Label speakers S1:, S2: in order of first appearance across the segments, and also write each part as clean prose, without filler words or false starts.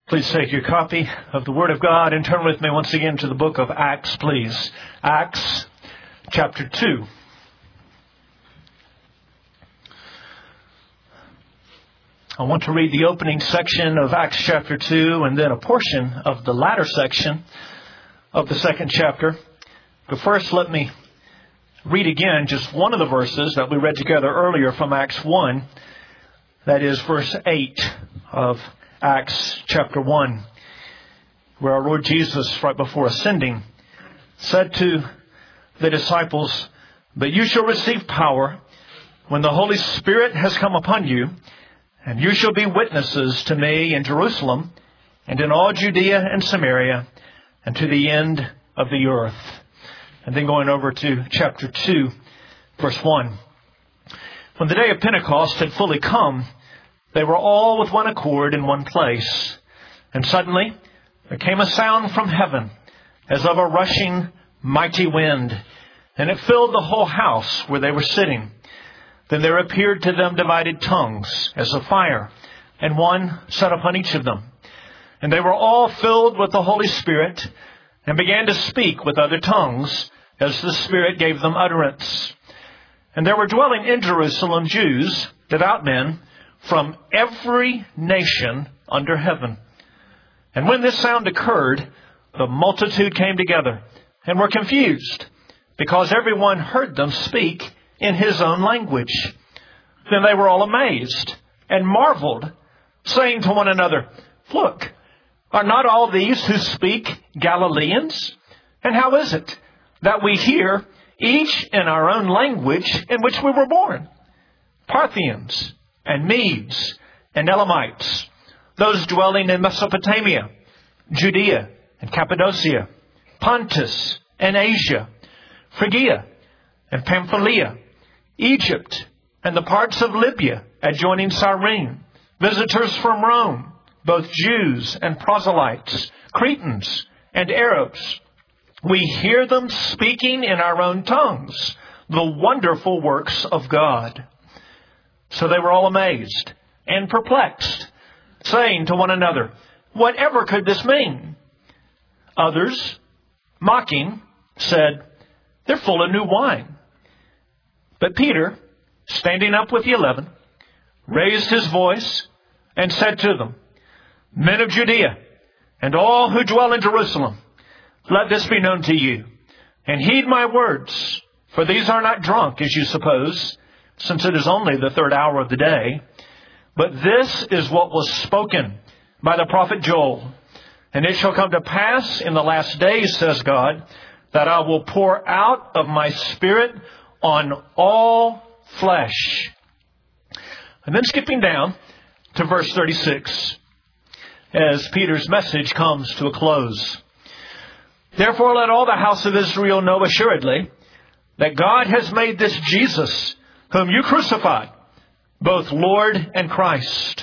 S1: Please take your copy of the Word of God and turn with me once again to the book of Acts, please. Acts chapter 2. I want to read the opening section of Acts chapter 2 and then a portion of the latter section of the second chapter. But first, let me read again just one of the verses that we read together earlier from Acts 1. That is verse 8 of Acts chapter 1, where our Lord Jesus, right before ascending, said to the disciples, "But you shall receive power when the Holy Spirit has come upon you, and you shall be witnesses to me in Jerusalem and in all Judea and Samaria and to the end of the earth." And then going over to chapter 2, verse 1. When the day of Pentecost had fully come, they were all with one accord in one place. And suddenly there came a sound from heaven as of a rushing mighty wind, and it filled the whole house where they were sitting. Then there appeared to them divided tongues as of fire, and one sat upon each of them. And they were all filled with the Holy Spirit, and began to speak with other tongues as the Spirit gave them utterance. And there were dwelling in Jerusalem Jews, devout men, from every nation under heaven. And when this sound occurred, the multitude came together and were confused, because everyone heard them speak in his own language. Then they were all amazed and marveled, saying to one another, "Look, are not all these who speak Galileans? And how is it that we hear each in our own language in which we were born? Parthians and Medes and Elamites, those dwelling in Mesopotamia, Judea and Cappadocia, Pontus and Asia, Phrygia and Pamphylia, Egypt and the parts of Libya adjoining Cyrene, visitors from Rome, both Jews and proselytes, Cretans and Arabs. We hear them speaking in our own tongues the wonderful works of God." So they were all amazed and perplexed, saying to one another, "Whatever could this mean?" Others, mocking, said, "They're full of new wine." But Peter, standing up with the 11, raised his voice and said to them, "Men of Judea, and all who dwell in Jerusalem, let this be known to you, and heed my words, for these are not drunk, as you suppose, since it is only the third hour of the day. But this is what was spoken by the prophet Joel. And it shall come to pass in the last days, says God, that I will pour out of my Spirit on all flesh." And then skipping down to verse 36, as Peter's message comes to a close. "Therefore let all the house of Israel know assuredly that God has made this Jesus, whom you crucified, both Lord and Christ."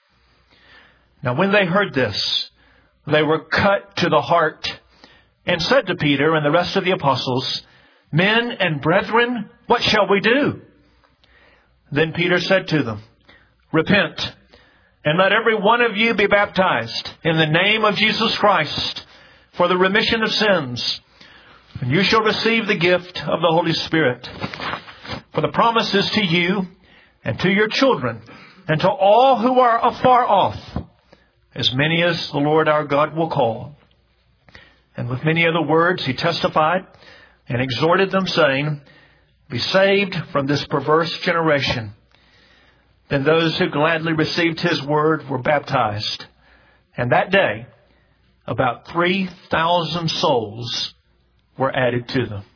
S1: Now when they heard this, they were cut to the heart, and said to Peter and the rest of the apostles, "Men and brethren, what shall we do?" Then Peter said to them, "Repent, and let every one of you be baptized in the name of Jesus Christ for the remission of sins, and you shall receive the gift of the Holy Spirit. For the promise is to you and to your children and to all who are afar off, as many as the Lord our God will call." And with many other words he testified and exhorted them, saying, "Be saved from this perverse generation." Then those who gladly received his word were baptized. And that day, about 3,000 souls were added to them.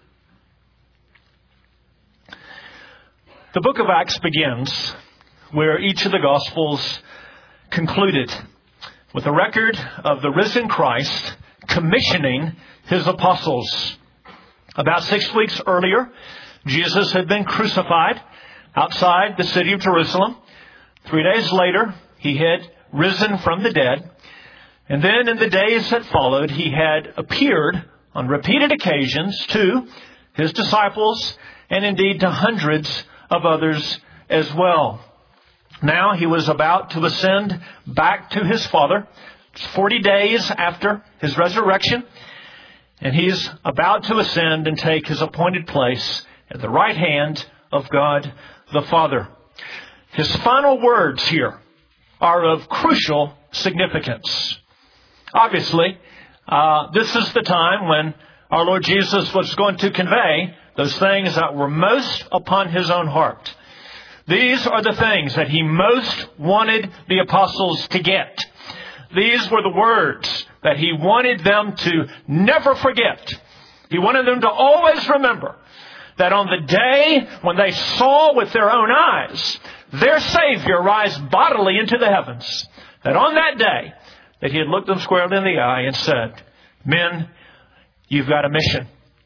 S1: The book of Acts begins where each of the Gospels concluded, with a record of the risen Christ commissioning his apostles. About 6 weeks earlier, Jesus had been crucified outside the city of Jerusalem. 3 days later, he had risen from the dead. And then in the days that followed, he had appeared on repeated occasions to his disciples and indeed to hundreds of others as well. Now he was about to ascend back to his Father, It's 40 days after his resurrection, and he's about to ascend and take his appointed place at the right hand of God the Father. His final words here are of crucial significance. Obviously, this is the time when our Lord Jesus was going to convey those things that were most upon his own heart. These are the things that he most wanted the apostles to get. These were the words that he wanted them to never forget. He wanted them to always remember that on the day when they saw with their own eyes their Savior rise bodily into the heavens, that on that day that he had looked them squarely in the eye and said, "Men, you've got a mission."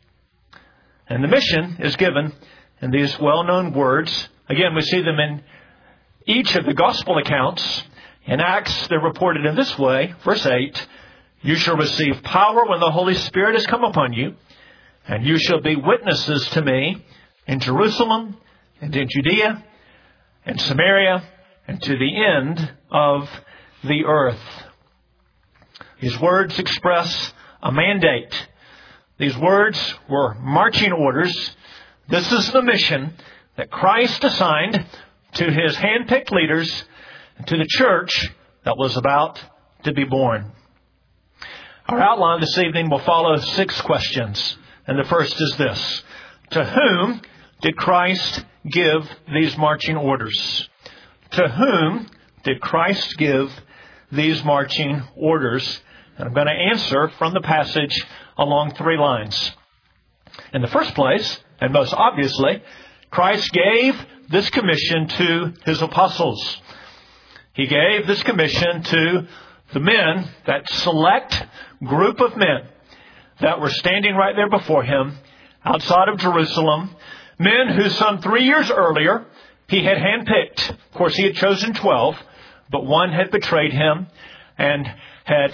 S1: And the mission is given in these well-known words. Again, we see them in each of the gospel accounts. In Acts, they're reported in this way. Verse 8, "You shall receive power when the Holy Spirit has come upon you, and you shall be witnesses to me in Jerusalem and in Judea and Samaria and to the end of the earth." These words express a mandate. These words were marching orders. This is the mission that Christ assigned to his hand-picked leaders and to the church that was about to be born. Our outline this evening will follow 6 questions. And the first is this: to whom did Christ give these marching orders? To whom did Christ give these marching orders? And I'm going to answer from the passage along 3 lines. In the first place, and most obviously, Christ gave this commission to his apostles. He gave this commission to the men, that select group of men that were standing right there before him outside of Jerusalem. Men who some 3 years earlier he had handpicked. Of course, he had chosen 12, but one had betrayed him and had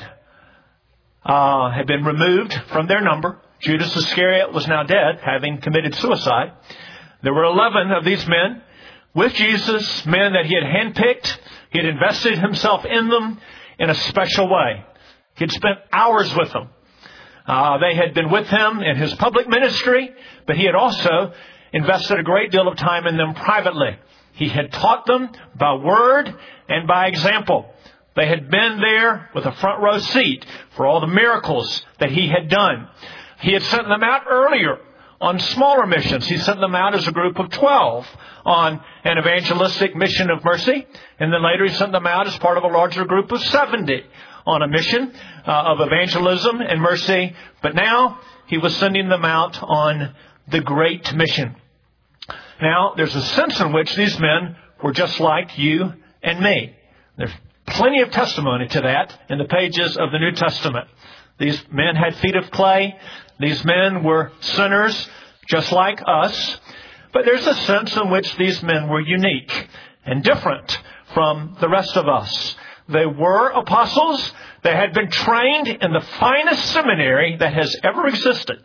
S1: been removed from their number. Judas Iscariot was now dead, having committed suicide. There were 11 of these men with Jesus, men that he had handpicked. He had invested himself in them in a special way. He had spent hours with them. They had been with him in his public ministry, but he had also invested a great deal of time in them privately. He had taught them by word and by example. They had been there with a front row seat for all the miracles that he had done. He had sent them out earlier on smaller missions. He sent them out as a group of 12 on an evangelistic mission of mercy. And then later he sent them out as part of a larger group of 70 on a mission of evangelism and mercy. But now he was sending them out on the Great Mission. Now, there's a sense in which these men were just like you and me. There's plenty of testimony to that in the pages of the New Testament. These men had feet of clay. These men were sinners just like us. But there's a sense in which these men were unique and different from the rest of us. They were apostles. They had been trained in the finest seminary that has ever existed.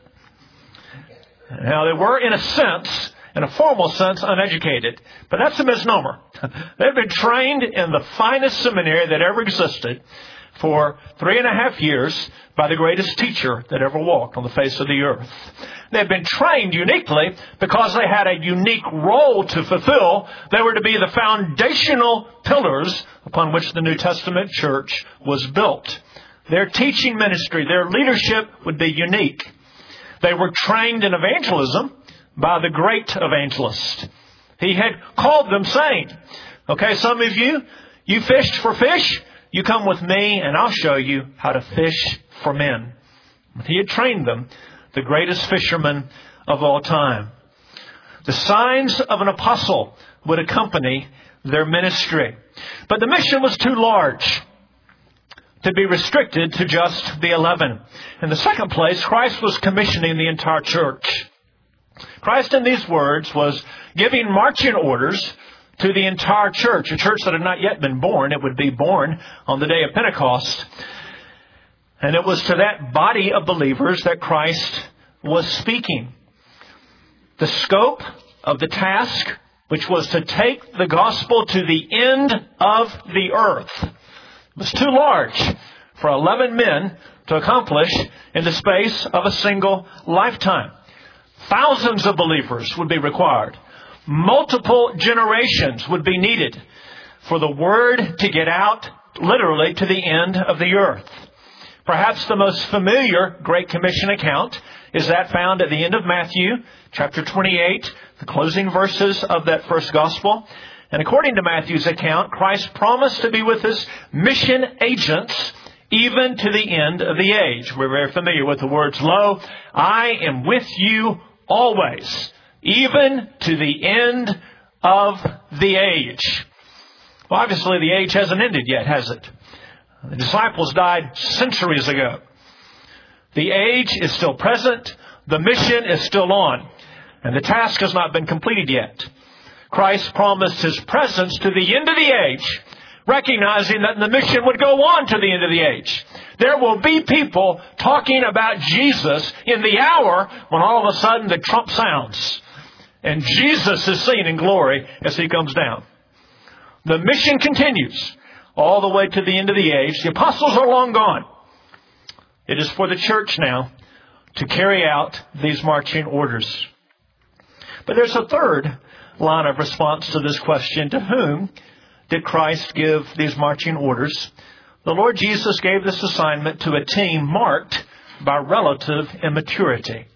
S1: Now, they were, in a formal sense, uneducated. But that's a misnomer. They've been trained in the finest seminary that ever existed for 3.5 years by the greatest teacher that ever walked on the face of the earth. They've been trained uniquely because they had a unique role to fulfill. They were to be the foundational pillars upon which the New Testament church was built. Their teaching ministry, their leadership would be unique. They were trained in evangelism by the great evangelist. He had called them saying, okay, some of you fished for fish. You come with me and I'll show you how to fish for men. He had trained them, the greatest fishermen of all time. The signs of an apostle would accompany their ministry. But the mission was too large to be restricted to just the 11. In the second place, Christ was commissioning the entire church. Christ in these words was giving marching orders to the entire church, a church that had not yet been born. It would be born on the day of Pentecost. And it was to that body of believers that Christ was speaking. The scope of the task, which was to take the gospel to the end of the earth, was too large for 11 men to accomplish in the space of a single lifetime. Thousands of believers would be required. Multiple generations would be needed for the word to get out literally to the end of the earth. Perhaps the most familiar Great Commission account is that found at the end of Matthew, chapter 28, the closing verses of that first gospel. And according to Matthew's account, Christ promised to be with His mission agents even to the end of the age. We're very familiar with the words, "Lo, I am with you always, even to the end of the age." Well, obviously the age hasn't ended yet, has it? The disciples died centuries ago. The age is still present. The mission is still on. And the task has not been completed yet. Christ promised His presence to the end of the age, recognizing that the mission would go on to the end of the age. There will be people talking about Jesus in the hour when all of a sudden the trump sounds and Jesus is seen in glory as He comes down. The mission continues all the way to the end of the age. The apostles are long gone. It is for the church now to carry out these marching orders. But there's a third line of response to this question. To whom did Christ give these marching orders? The Lord Jesus gave this assignment to a team marked by relative immaturity.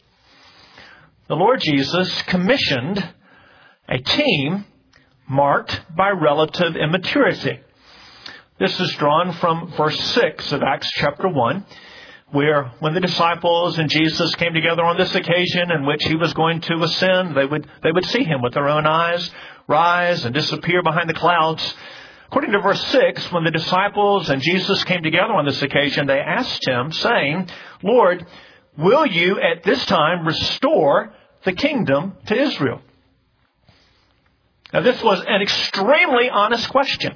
S1: The Lord Jesus commissioned a team marked by relative immaturity. This is drawn from verse 6 of Acts chapter 1, where when the disciples and Jesus came together on this occasion in which He was going to ascend, they would see Him with their own eyes, rise and disappear behind the clouds. According to verse 6, when the disciples and Jesus came together on this occasion, they asked Him, saying, "Lord, will you at this time restore the kingdom to Israel?" Now, this was an extremely honest question.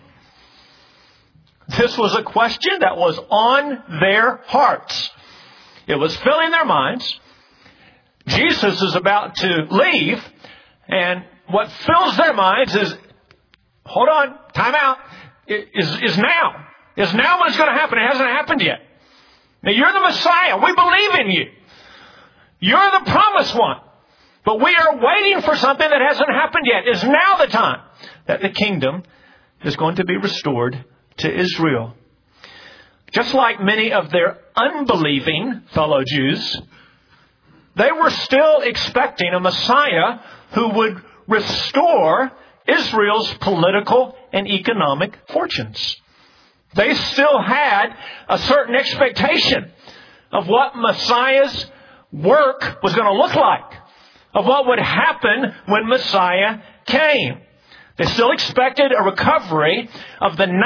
S1: This was a question that was on their hearts. It was filling their minds. Jesus is about to leave, and what fills their minds is, hold on, time out, is now. Is now when it's going to happen. It hasn't happened yet. Now, you're the Messiah. We believe in you. You're the promised one. But we are waiting for something that hasn't happened yet. Is now the time that the kingdom is going to be restored to Israel. Just like many of their unbelieving fellow Jews, they were still expecting a Messiah who would restore Israel's political and economic fortunes. They still had a certain expectation of what Messiah's work was going to look like, of what would happen when Messiah came. They still expected a recovery of the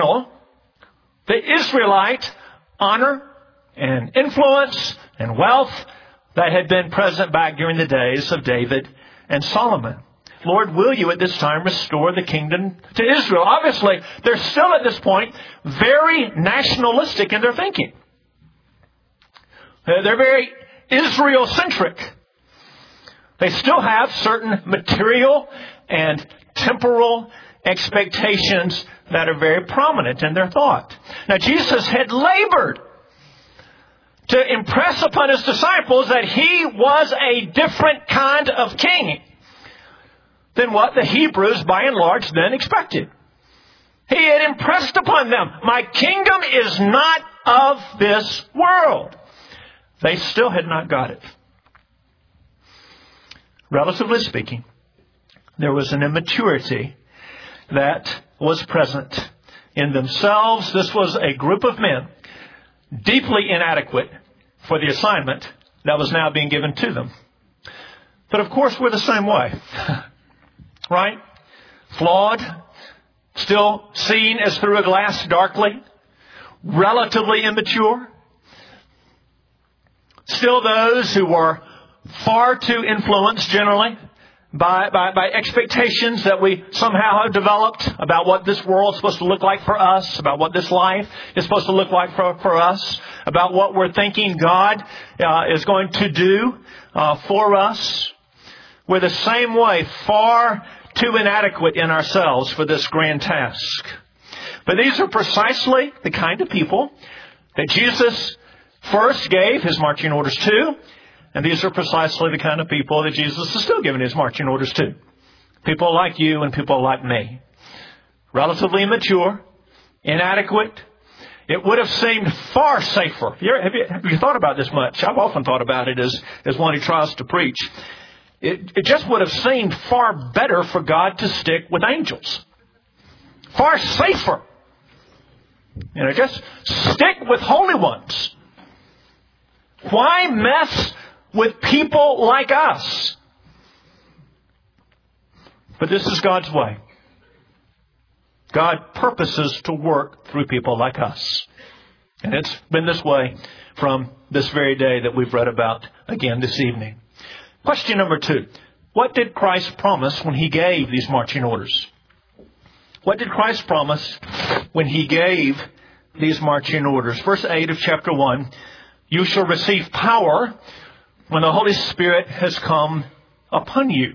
S1: Israelite honor and influence and wealth that had been present back during the days of David and Solomon. Lord, will you at this time restore the kingdom to Israel? Obviously, they're still at this point very nationalistic in their thinking. They're very Israel-centric. They still have certain material and temporal expectations that are very prominent in their thought. Now, Jesus had labored to impress upon His disciples that He was a different kind of king than what the Hebrews, by and large, then expected. He had impressed upon them, my kingdom is not of this world. They still had not got it. Relatively speaking, there was an immaturity that was present in themselves. This was a group of men deeply inadequate for the assignment that was now being given to them. But of course, we're the same way. Right? Flawed, still seen as through a glass darkly, relatively immature. Still those who were far too influenced generally by expectations that we somehow have developed about what this world is supposed to look like for us, about what this life is supposed to look like for us, about what we're thinking God is going to do for us. We're the same way, far too inadequate in ourselves for this grand task. But these are precisely the kind of people that Jesus first gave His marching orders to, and these are precisely the kind of people that Jesus is still giving His marching orders to. People like you and people like me. Relatively immature, inadequate. It would have seemed far safer. Have you thought about this much? I've often thought about it as one who tries to preach. It just would have seemed far better for God to stick with angels. Far safer. Just stick with holy ones. Why mess with people like us? But this is God's way. God purposes to work through people like us. And it's been this way from this very day that we've read about again this evening. Question number 2. What did Christ promise when He gave these marching orders? What did Christ promise when He gave these marching orders? Verse 8 of chapter 1. You shall receive power when the Holy Spirit has come upon you.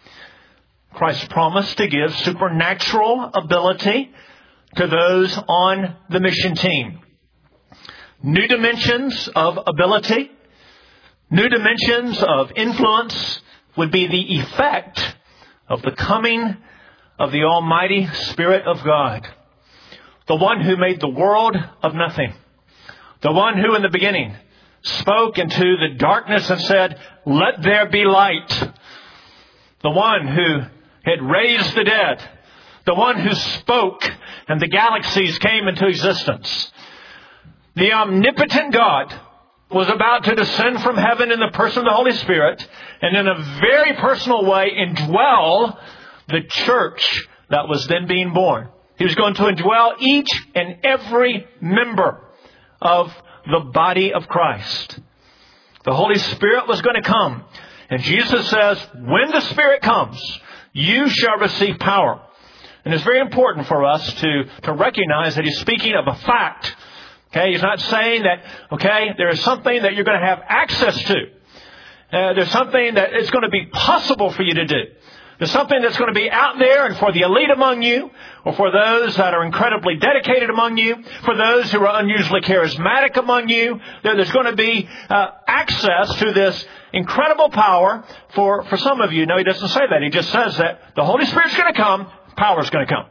S1: Christ promised to give supernatural ability to those on the mission team. New dimensions of ability, new dimensions of influence would be the effect of the coming of the Almighty Spirit of God. The one who made the world of nothing. The one who in the beginning spoke into the darkness and said, "Let there be light." The one who had raised the dead. The one who spoke and the galaxies came into existence. The omnipotent God was about to descend from heaven in the person of the Holy Spirit and in a very personal way indwell the church that was then being born. He was going to indwell each and every member of the body of Christ. The Holy Spirit was going to come. And Jesus says, when the Spirit comes, you shall receive power. And it's very important for us to recognize that He's speaking of a fact. Okay, He's not saying that, there is something that you're going to have access to. There's something that is going to be possible for you to do. There's something that's going to be out there and for the elite among you, or for those that are incredibly dedicated among you, for those who are unusually charismatic among you. There's going to be access to this incredible power for some of you. No, He doesn't say that. He just says that the Holy Spirit's going to come, power's going to come.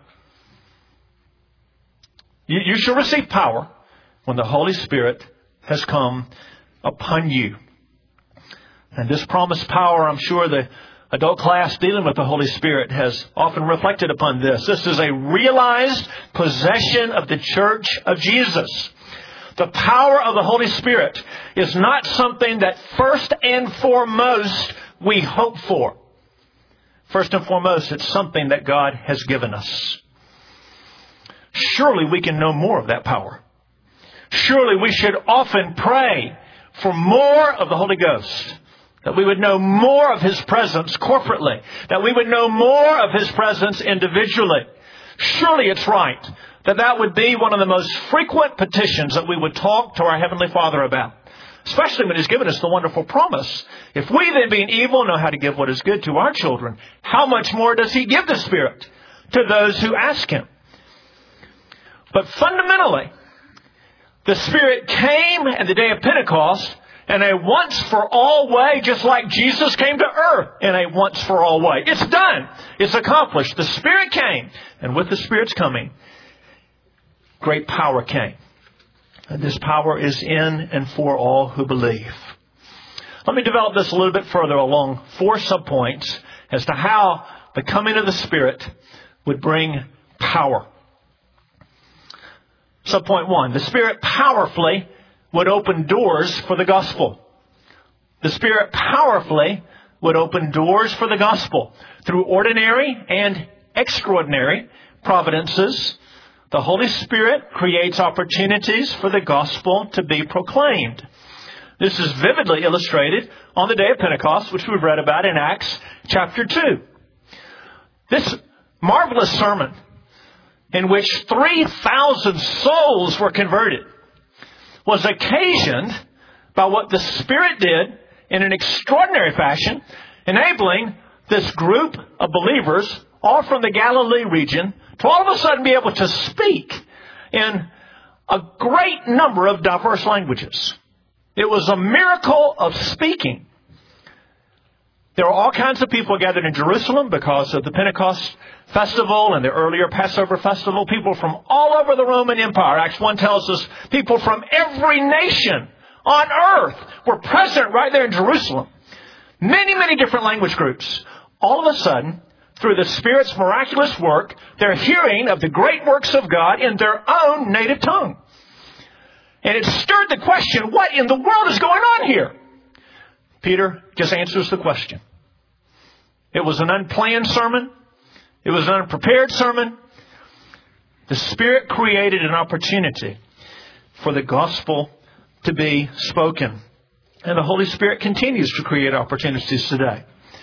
S1: You shall receive power when the Holy Spirit has come upon you. And this promised power, I'm sure the adult class dealing with the Holy Spirit has often reflected upon this. This is a realized possession of the church of Jesus. The power of the Holy Spirit is not something that first and foremost we hope for. First and foremost, it's something that God has given us. Surely we can know more of that power. Surely we should often pray for more of the Holy Ghost. That we would know more of His presence corporately. That we would know more of His presence individually. Surely it's right that would be one of the most frequent petitions that we would talk to our Heavenly Father about. Especially when He's given us the wonderful promise. If we then being evil know how to give what is good to our children, how much more does He give the Spirit to those who ask Him? But fundamentally, the Spirit came at the day of Pentecost in a once-for-all way, just like Jesus came to earth in a once-for-all way. It's done. It's accomplished. The Spirit came. And with the Spirit's coming, great power came. And this power is in and for all who believe. Let me develop this a little bit further along 4 subpoints as to how the coming of the Spirit would bring power. Subpoint 1, the Spirit powerfully would open doors for the gospel. The Spirit powerfully would open doors for the gospel. Through ordinary and extraordinary providences, the Holy Spirit creates opportunities for the gospel to be proclaimed. This is vividly illustrated on the day of Pentecost, which we've read about in Acts chapter 2. This marvelous sermon in which 3,000 souls were converted was occasioned by what the Spirit did in an extraordinary fashion, enabling this group of believers, all from the Galilee region, to all of a sudden be able to speak in a great number of diverse languages. It was a miracle of speaking. There were all kinds of people gathered in Jerusalem because of the Pentecost festival and the earlier Passover festival. People from all over the Roman Empire. Acts 1 tells us people from every nation on earth were present right there in Jerusalem. Many, many different language groups. All of a sudden, through the Spirit's miraculous work, they're hearing of the great works of God in their own native tongue. And it stirred the question, what in the world is going on here? Peter just answers the question. It was an unplanned sermon. It was an unprepared sermon. The Spirit created an opportunity for the gospel to be spoken. And the Holy Spirit continues to create opportunities today.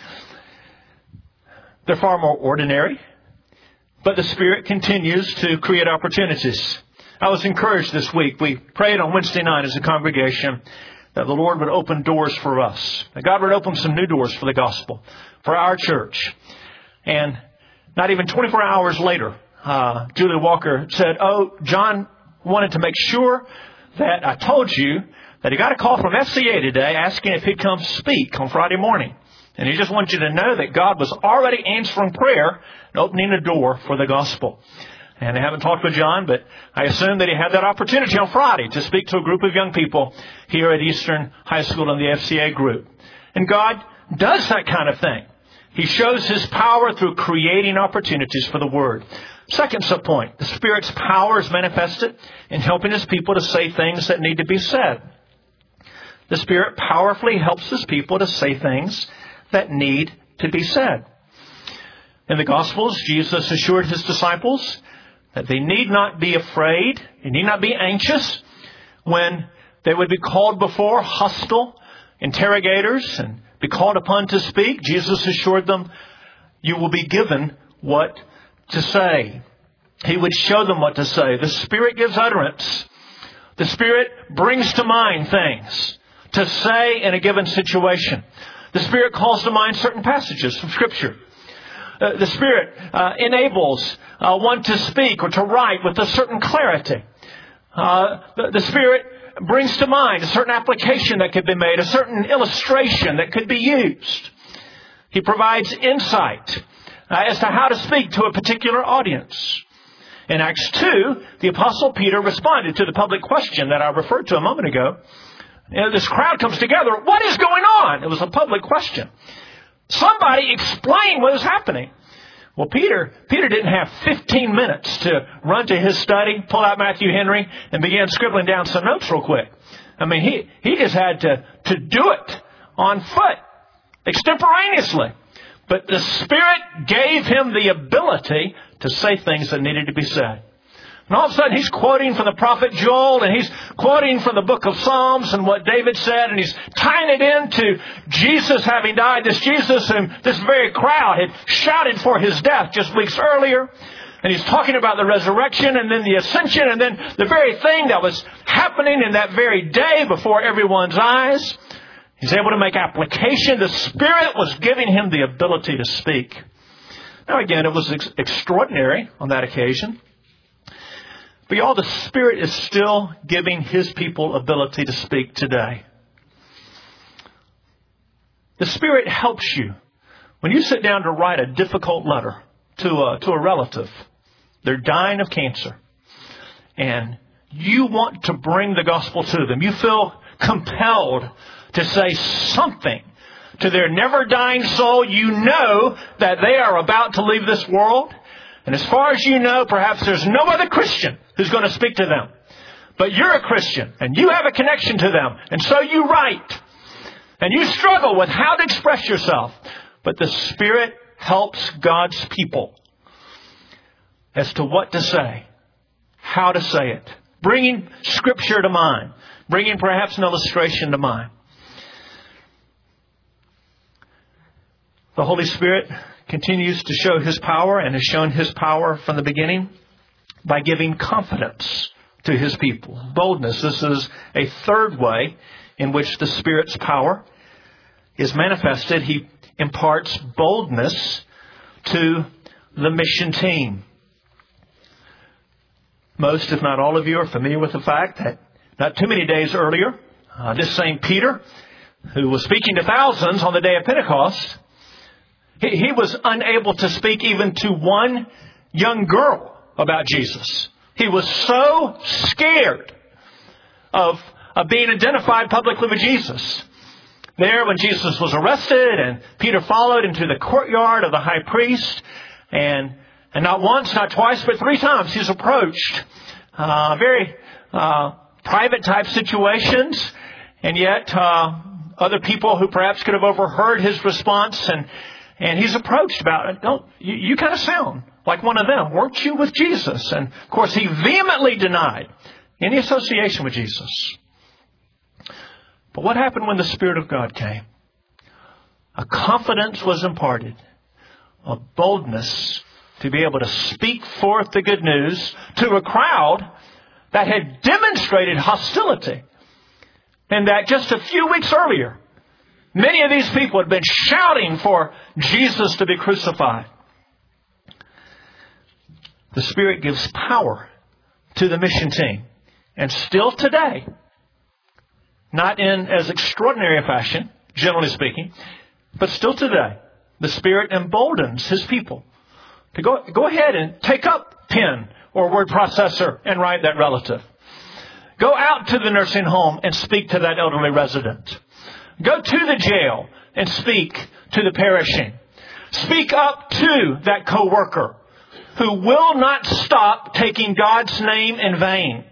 S1: They're far more ordinary, but the Spirit continues to create opportunities. I was encouraged this week. We prayed on Wednesday night as a congregation that the Lord would open doors for us. That God would open some new doors for the gospel, for our church. And not even 24 hours later, Julie Walker said, John wanted to make sure that I told you that he got a call from FCA today asking if he'd come speak on Friday morning. And he just wanted you to know that God was already answering prayer and opening a door for the gospel. And I haven't talked with John, but I assume that he had that opportunity on Friday to speak to a group of young people here at Eastern High School in the FCA group. And God does that kind of thing. He shows His power through creating opportunities for the Word. Second subpoint, the Spirit's power is manifested in helping His people to say things that need to be said. The Spirit powerfully helps His people to say things that need to be said. In the Gospels, Jesus assured His disciples that they need not be afraid, they need not be anxious when they would be called before hostile interrogators and be called upon to speak. Jesus assured them, you will be given what to say. He would show them what to say. The Spirit gives utterance. The Spirit brings to mind things to say in a given situation. The Spirit calls to mind certain passages from Scripture. The Spirit enables one to speak or to write with a certain clarity. The Spirit brings to mind a certain application that could be made, a certain illustration that could be used. He provides insight as to how to speak to a particular audience. In Acts 2, the Apostle Peter responded to the public question that I referred to a moment ago. This crowd comes together. What is going on? It was a public question. Somebody explain what is happening. Well, Peter didn't have 15 minutes to run to his study, pull out Matthew Henry, and begin scribbling down some notes real quick. I mean, he just had to do it on foot, extemporaneously. But the Spirit gave him the ability to say things that needed to be said. And all of a sudden, he's quoting from the prophet Joel, and he's quoting from the book of Psalms and what David said, and he's tying it into Jesus having died, this Jesus whom this very crowd had shouted for His death just weeks earlier. And he's talking about the resurrection and then the ascension and then the very thing that was happening in that very day before everyone's eyes. He's able to make application. The Spirit was giving him the ability to speak. Now again, it was extraordinary on that occasion. But y'all, the Spirit is still giving His people ability to speak today. The Spirit helps you when you sit down to write a difficult letter to a relative. They're dying of cancer. And you want to bring the gospel to them. You feel compelled to say something to their never dying soul. You know that they are about to leave this world. And as far as you know, perhaps there's no other Christian who's going to speak to them. But you're a Christian, and you have a connection to them. And so you write. And you struggle with how to express yourself. But the Spirit helps God's people as to what to say, how to say it, bringing Scripture to mind, bringing perhaps an illustration to mind. The Holy Spirit continues to show His power and has shown His power from the beginning by giving confidence to His people. Boldness. This is a third way in which the Spirit's power is manifested. He imparts boldness to the mission team. Most, if not all of you, are familiar with the fact that not too many days earlier, this same Peter, who was speaking to thousands on the day of Pentecost, he was unable to speak even to one young girl about Jesus. He was so scared of being identified publicly with Jesus. There, when Jesus was arrested and Peter followed into the courtyard of the high priest, and not once, not twice, but 3 times he's approached very private type situations, and yet other people who perhaps could have overheard his response, and he's approached about it. "Don't you kind of sound like one of them? Weren't you with Jesus?" And of course, he vehemently denied any association with Jesus. But what happened when the Spirit of God came? A confidence was imparted, a boldness to be able to speak forth the good news to a crowd that had demonstrated hostility, and that just a few weeks earlier, many of these people had been shouting for Jesus to be crucified. The Spirit gives power to the mission team. And still today, not in as extraordinary a fashion, generally speaking, but still today, the Spirit emboldens His people to go ahead and take up pen or word processor and write that relative. Go out to the nursing home and speak to that elderly resident. Go to the jail and speak to the perishing. Speak up to that coworker who will not stop taking God's name in vain.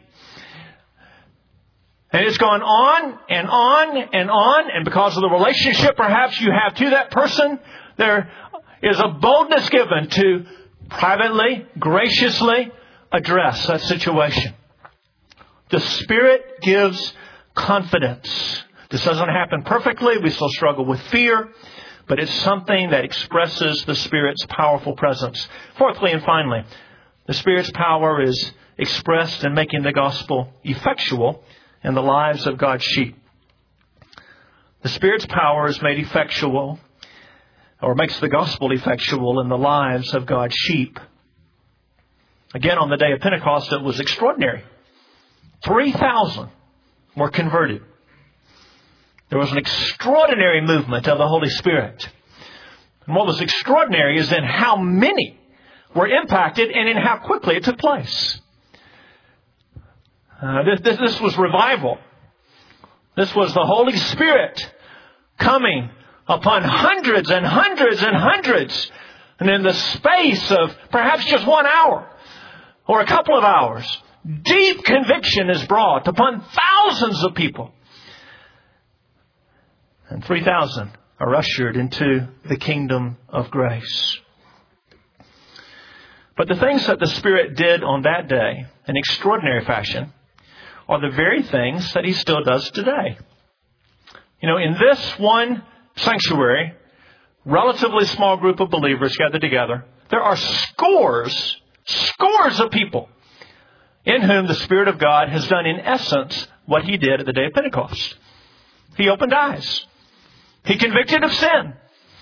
S1: And it's gone on and on and on. And because of the relationship perhaps you have to that person, there is a boldness given to privately, graciously address that situation. The Spirit gives confidence. This doesn't happen perfectly. We still struggle with fear. But it's something that expresses the Spirit's powerful presence. Fourthly and finally, the Spirit's power is expressed in making the gospel effectual in the lives of God's sheep. The Spirit's power is made effectual, or makes the gospel effectual in the lives of God's sheep. Again, on the day of Pentecost, it was extraordinary. 3,000 were converted. There was an extraordinary movement of the Holy Spirit. And what was extraordinary is in how many were impacted and in how quickly it took place. This was revival. This was the Holy Spirit coming upon hundreds and hundreds and hundreds. And in the space of perhaps just 1 hour or a couple of hours, deep conviction is brought upon thousands of people. And 3,000 are ushered into the kingdom of grace. But the things that the Spirit did on that day in extraordinary fashion are the very things that He still does today. You know, in this one sanctuary, relatively small group of believers gathered together, there are scores of people in whom the Spirit of God has done in essence what He did at the day of Pentecost. He opened eyes. He convicted of sin.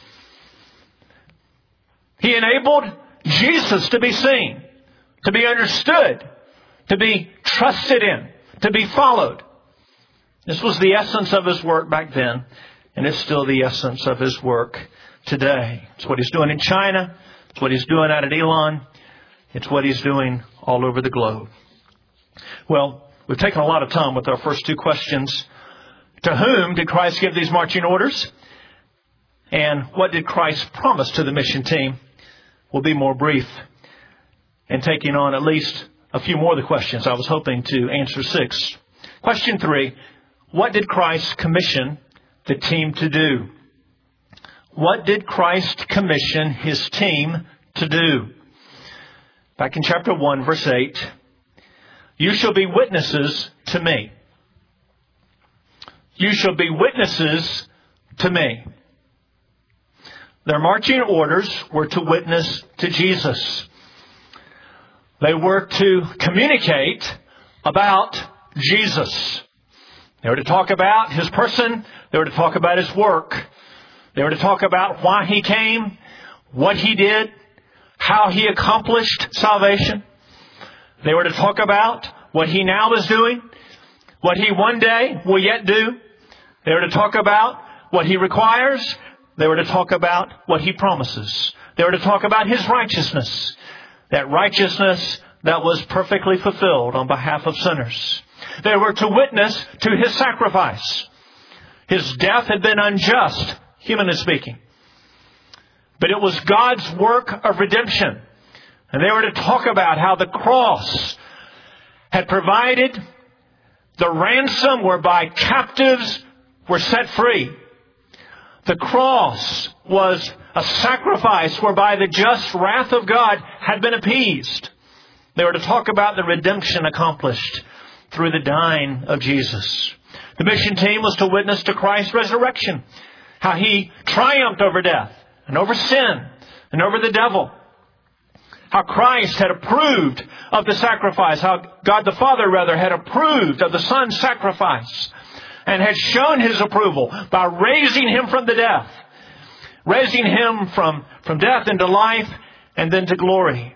S1: He enabled Jesus to be seen, to be understood, to be trusted in, to be followed. This was the essence of His work back then, and it's still the essence of His work today. It's what He's doing in China. It's what He's doing out at Elon. It's what He's doing all over the globe. Well, we've taken a lot of time with our first 2 questions. To whom did Christ give these marching orders? And what did Christ promise to the mission team? We'll be more brief in taking on at least a few more of the questions. I was hoping to answer 6. Question 3. What did Christ commission the team to do? What did Christ commission His team to do? Back in chapter 1, verse 8. You shall be witnesses to me. You shall be witnesses to me. Their marching orders were to witness to Jesus. They were to communicate about Jesus. They were to talk about His person. They were to talk about His work. They were to talk about why He came, what He did, how He accomplished salvation. They were to talk about what He now is doing, what He one day will yet do. They were to talk about what He requires. They were to talk about what He promises. They were to talk about His righteousness, that righteousness that was perfectly fulfilled on behalf of sinners. They were to witness to His sacrifice. His death had been unjust, humanly speaking. But it was God's work of redemption. And they were to talk about how the cross had provided the ransom whereby captives were set free. The cross was a sacrifice whereby the just wrath of God had been appeased. They were to talk about the redemption accomplished through the dying of Jesus. The mission team was to witness to Christ's resurrection, how He triumphed over death and over sin and over the devil. How Christ had approved of the sacrifice, how God the Father had approved of the Son's sacrifice and had shown His approval by raising Him from the death, raising Him from death into life and then to glory.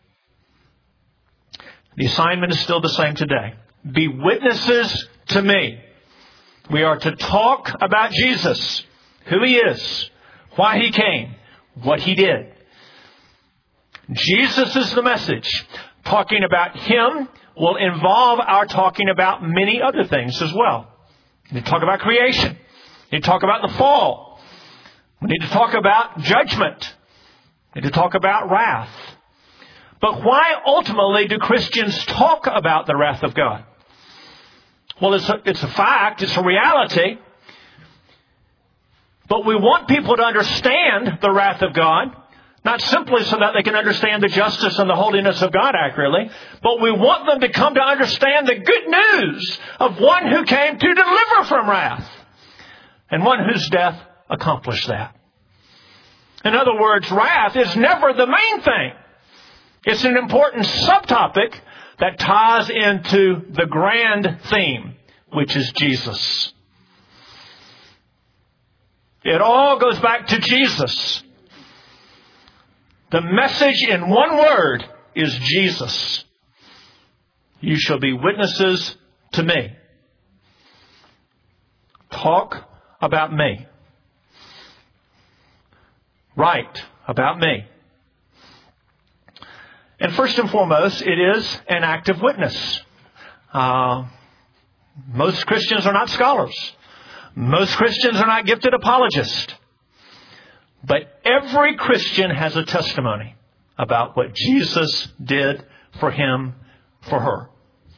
S1: The assignment is still the same today. Be witnesses to me. We are to talk about Jesus, who He is, why He came, what He did. Jesus is the message. Talking about Him will involve our talking about many other things as well. We need to talk about creation. We need to talk about the fall. We need to talk about judgment. We need to talk about wrath. But why ultimately do Christians talk about the wrath of God? Well, it's a fact. It's a reality. But we want people to understand the wrath of God, not simply so that they can understand the justice and the holiness of God accurately, but we want them to come to understand the good news of one who came to deliver from wrath and one whose death accomplished that. In other words, wrath is never the main thing. It's an important subtopic that ties into the grand theme, which is Jesus. It all goes back to Jesus. The message in one word is Jesus. You shall be witnesses to me. Talk about me. Write about me. And first and foremost, it is an act of witness. Most Christians are not scholars. Most Christians are not gifted apologists. But every Christian has a testimony about what Jesus did for him, for her.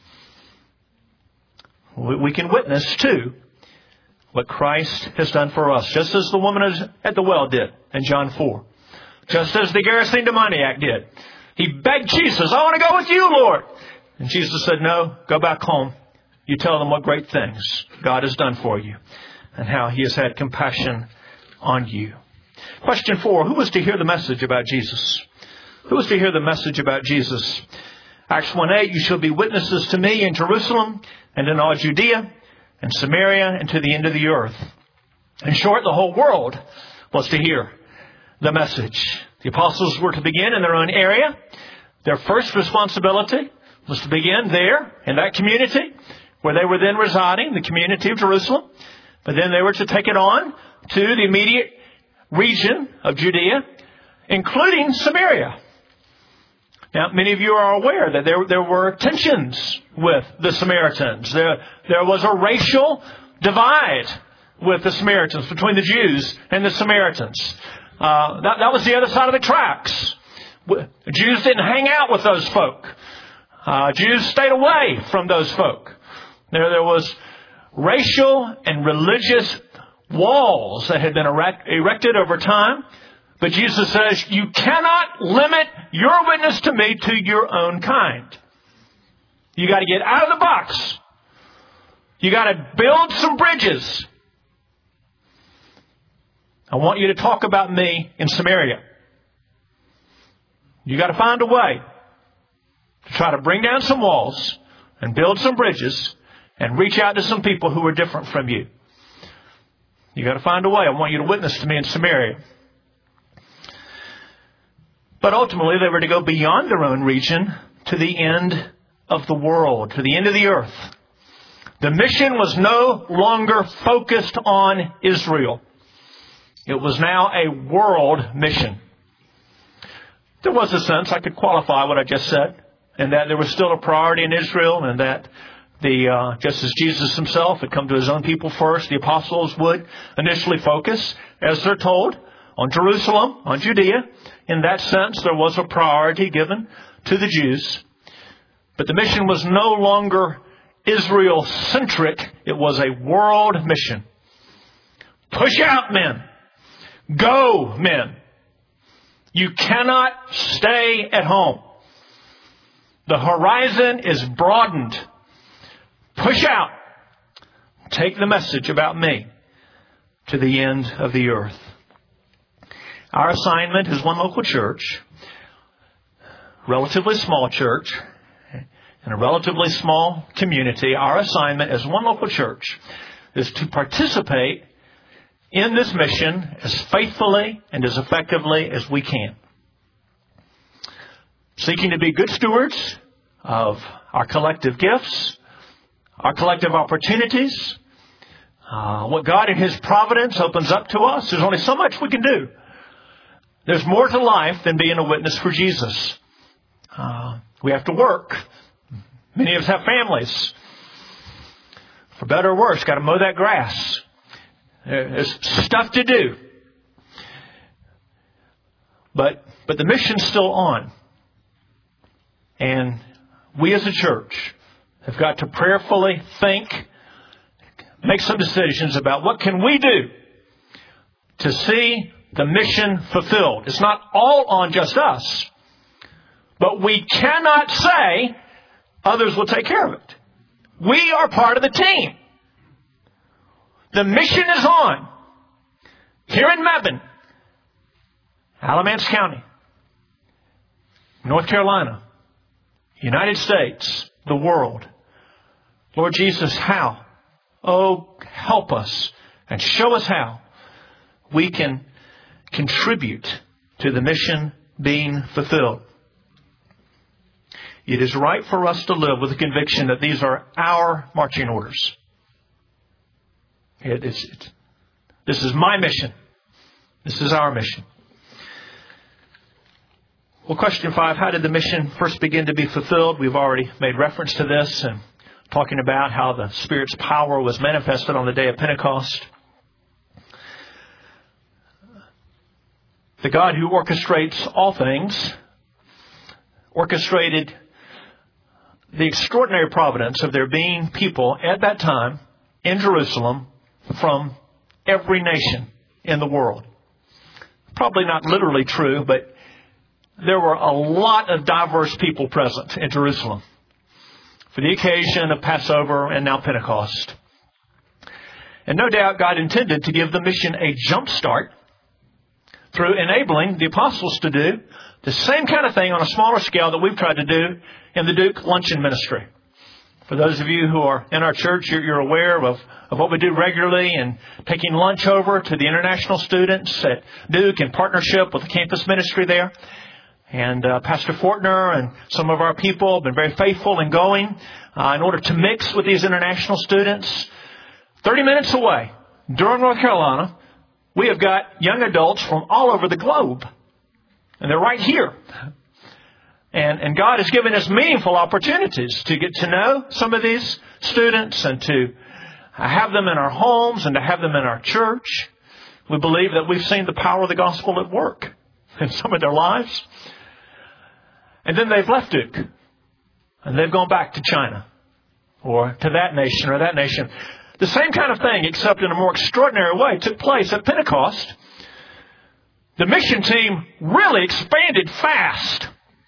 S1: We can witness, too, what Christ has done for us, just as the woman at the well did in John 4. Just as the Gerasene demoniac did. He begged Jesus, I want to go with you, Lord. And Jesus said, no, go back home. You tell them what great things God has done for you and how He has had compassion on you. Question 4, who was to hear the message about Jesus? Who was to hear the message about Jesus? Acts 1:8, you shall be witnesses to me in Jerusalem and in all Judea and Samaria and to the end of the earth. In short, the whole world was to hear the message. The apostles were to begin in their own area. Their first responsibility was to begin there in that community where they were then residing, the community of Jerusalem. But then they were to take it on to the immediate region of Judea, including Samaria. Now, many of you are aware that there were tensions with the Samaritans. There was a racial divide with the Samaritans, between the Jews and the Samaritans. That was the other side of the tracks. Jews didn't hang out with those folk. Jews stayed away from those folk. There was racial and religious walls that had been erected over time. But Jesus says, you cannot limit your witness to me to your own kind. You got to get out of the box. You got to build some bridges. I want you to talk about me in Samaria. You got to find a way to try to bring down some walls and build some bridges and reach out to some people who are different from you. You got to find a way. I want you to witness to me in Samaria. But ultimately, they were to go beyond their own region to the end of the world, to the end of the earth. The mission was no longer focused on Israel. It was now a world mission. There was a sense I could qualify what I just said, and that there was still a priority in Israel, and that just as Jesus himself had come to his own people first, the apostles would initially focus, as they're told, on Jerusalem, on Judea. In that sense, there was a priority given to the Jews. But the mission was no longer Israel-centric. It was a world mission. Push out, men. Go, men. You cannot stay at home. The horizon is broadened. Push out. Take the message about me to the end of the earth. Our assignment as one local church, relatively small church, in a relatively small community, our assignment as one local church is to participate in this mission as faithfully and as effectively as we can. Seeking to be good stewards of our collective gifts, our collective opportunities, what God in His providence opens up to us. There's only so much we can do. There's more to life than being a witness for Jesus. We have to work. Many of us have families. For better or worse, got to mow that grass. There's stuff to do. But the mission's still on. And we as a church have got to prayerfully think, make some decisions about what can we do to see the mission fulfilled. It's not all on just us. But we cannot say others will take care of it. We are part of the team. The mission is on. Here in Mebane, Alamance County, North Carolina, United States, the world. Lord Jesus, how? Oh, help us and show us how we can contribute to the mission being fulfilled. It is right for us to live with the conviction that these are our marching orders. This is my mission. This is our mission. Well, question 5, how did the mission first begin to be fulfilled? We've already made reference to this and talking about how the Spirit's power was manifested on the day of Pentecost. The God who orchestrates all things orchestrated the extraordinary providence of there being people at that time in Jerusalem from every nation in the world. Probably not literally true, but there were a lot of diverse people present in Jerusalem for the occasion of Passover and now Pentecost. And no doubt God intended to give the mission a jump start through enabling the apostles to do the same kind of thing on a smaller scale that we've tried to do in the Duke Luncheon Ministry. For those of you who are in our church, you're aware of what we do regularly and taking lunch over to the international students at Duke in partnership with the campus ministry there. And Pastor Fortner and some of our people have been very faithful in going in order to mix with these international students. 30 minutes away, Durham, North Carolina, we have got young adults from all over the globe. And they're right here. And God has given us meaningful opportunities to get to know some of these students and to have them in our homes and to have them in our church. We believe that we've seen the power of the gospel at work in some of their lives. And then they've left Duke. And they've gone back to China or to that nation or that nation. The same kind of thing, except in a more extraordinary way, took place at Pentecost. The mission team really expanded fast.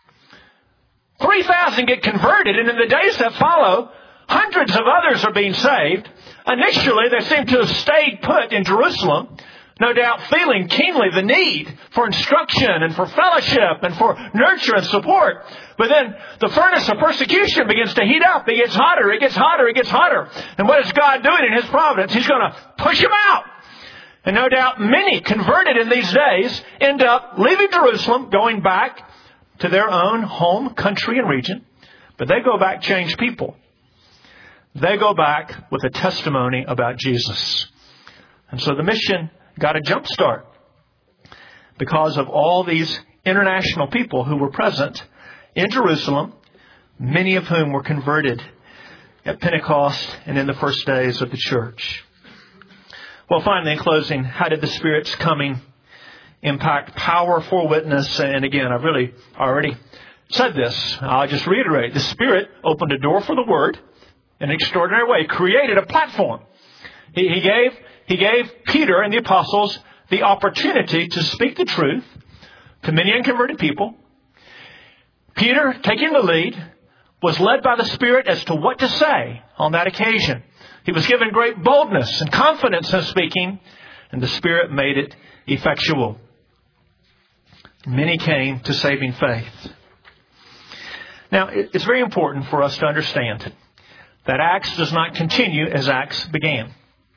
S1: 3,000 get converted, and in the days that follow, hundreds of others are being saved. Initially, they seem to have stayed put in Jerusalem, no doubt feeling keenly the need for instruction and for fellowship and for nurture and support. But then the furnace of persecution begins to heat up. It gets hotter, it gets hotter, it gets hotter. And what is God doing in His providence? He's going to push them out. And no doubt many converted in these days end up leaving Jerusalem, going back to their own home, country, and region, but they go back changed people. They go back with a testimony about Jesus. And so the mission got a jump start because of all these international people who were present in Jerusalem, many of whom were converted at Pentecost and in the first days of the church. Well, finally, in closing, how did the Spirit's coming impact power for witness? And again, I've really already said this. I'll just reiterate. The Spirit opened a door for the Word in an extraordinary way. Created a platform. He gave Peter and the apostles the opportunity to speak the truth to many unconverted people. Peter, taking the lead, was led by the Spirit as to what to say on that occasion. He was given great boldness and confidence in speaking, and the Spirit made it effectual. Many came to saving faith. Now, it's very important for us to understand that Acts does not continue as Acts began.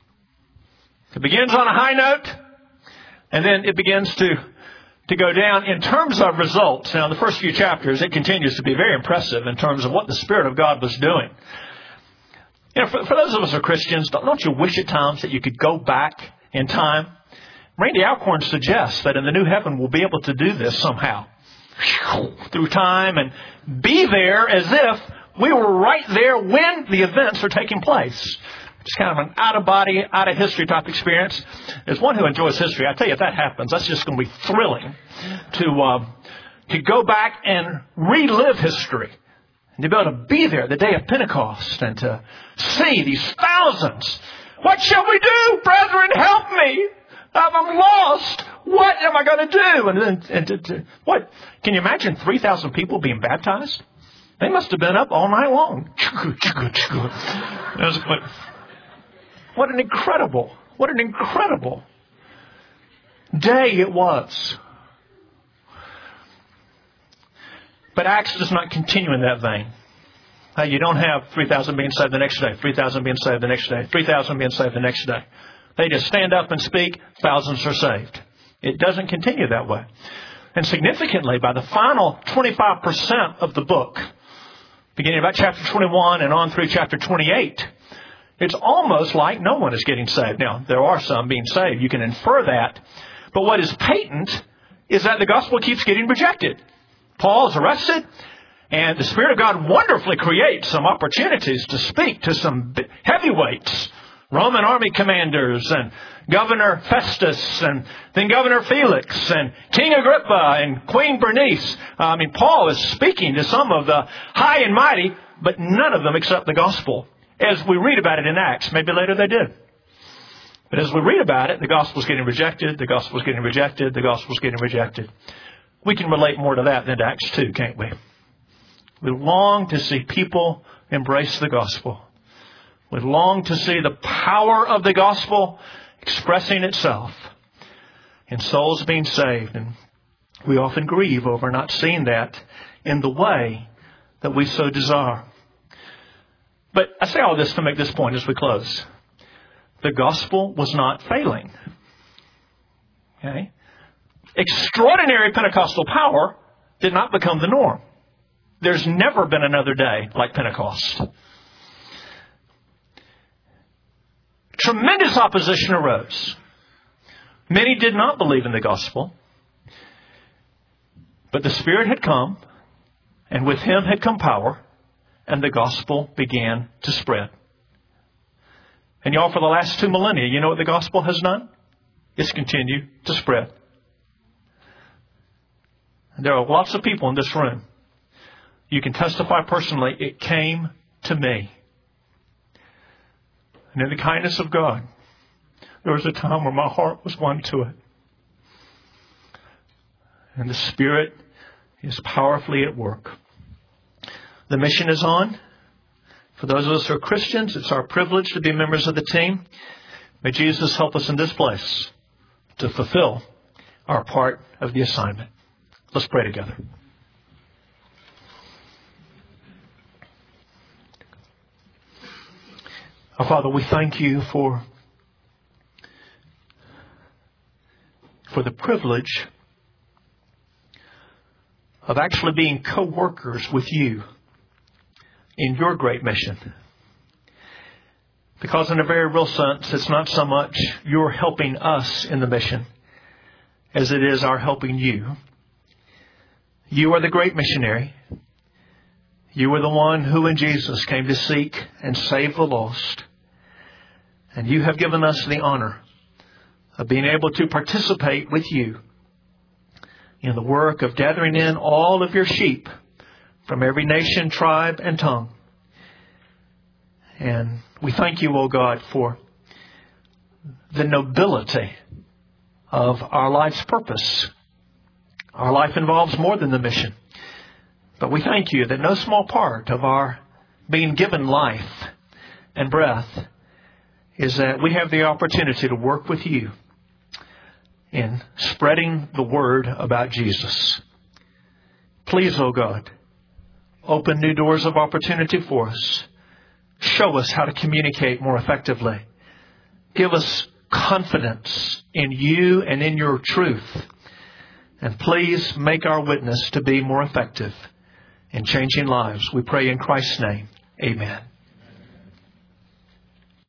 S1: It begins on a high note, and then it begins to go down in terms of results. Now, in the first few chapters, it continues to be very impressive in terms of what the Spirit of God was doing. You know, for those of us who are Christians, don't you wish at times that you could go back in time? Randy Alcorn suggests that in the new heaven we'll be able to do this somehow through time and be there as if we were right there when the events are taking place. It's kind of an out-of-body, out-of-history type experience. As one who enjoys history, I tell you, if that happens, that's just going to be thrilling to go back and relive history. And to be able to be there the day of Pentecost and to see these thousands. What shall we do? Brethren, help me. I'm lost. What am I going to do? What? Can you imagine 3,000 people being baptized? They must have been up all night long. What an incredible day it was. But Acts does not continue in that vein. You don't have 3,000 being saved the next day, 3,000 being saved the next day, 3,000 being saved the next day. They just stand up and speak, thousands are saved. It doesn't continue that way. And significantly, by the final 25% of the book, beginning about chapter 21 and on through chapter 28, it's almost like no one is getting saved. Now, there are some being saved. You can infer that. But what is patent is that the gospel keeps getting rejected. Paul is arrested, and the Spirit of God wonderfully creates some opportunities to speak to some heavyweights, Roman army commanders, and Governor Festus, and then Governor Felix, and King Agrippa, and Queen Bernice. Paul is speaking to some of the high and mighty, but none of them accept the gospel. As we read about it in Acts, maybe later they did. But as we read about it, the gospel's getting rejected, the gospel's getting rejected, the gospel's getting rejected. We can relate more to that than to Acts 2, can't we? We long to see people embrace the gospel. We long to see the power of the gospel expressing itself in souls being saved. And we often grieve over not seeing that in the way that we so desire. But I say all this to make this point as we close. The gospel was not failing. Okay? Extraordinary Pentecostal power did not become the norm. There's never been another day like Pentecost. Tremendous opposition arose. Many did not believe in the gospel. But the Spirit had come, and with Him had come power, and the gospel began to spread. And y'all, for the last 2 millennia, you know what the gospel has done? It's continued to spread. And there are lots of people in this room. You can testify personally, it came to me. And in the kindness of God, there was a time where my heart was won to it. And the Spirit is powerfully at work. The mission is on. For those of us who are Christians, it's our privilege to be members of the team. May Jesus help us in this place to fulfill our part of the assignment. Let's pray together. Our Father, we thank you for the privilege of actually being co-workers with you in your great mission. Because in a very real sense, it's not so much you're helping us in the mission as it is our helping you. You are the great missionary. You are the one who in Jesus came to seek and save the lost. And you have given us the honor of being able to participate with you in the work of gathering in all of your sheep from every nation, tribe, and tongue. And we thank you, O God, for the nobility of our life's purpose. Our life involves more than the mission. But we thank you that no small part of our being given life and breath is that we have the opportunity to work with you in spreading the word about Jesus. Please, O God, open new doors of opportunity for us. Show us how to communicate more effectively. Give us confidence in you and in your truth. And please make our witness to be more effective in changing lives. We pray in Christ's name. Amen.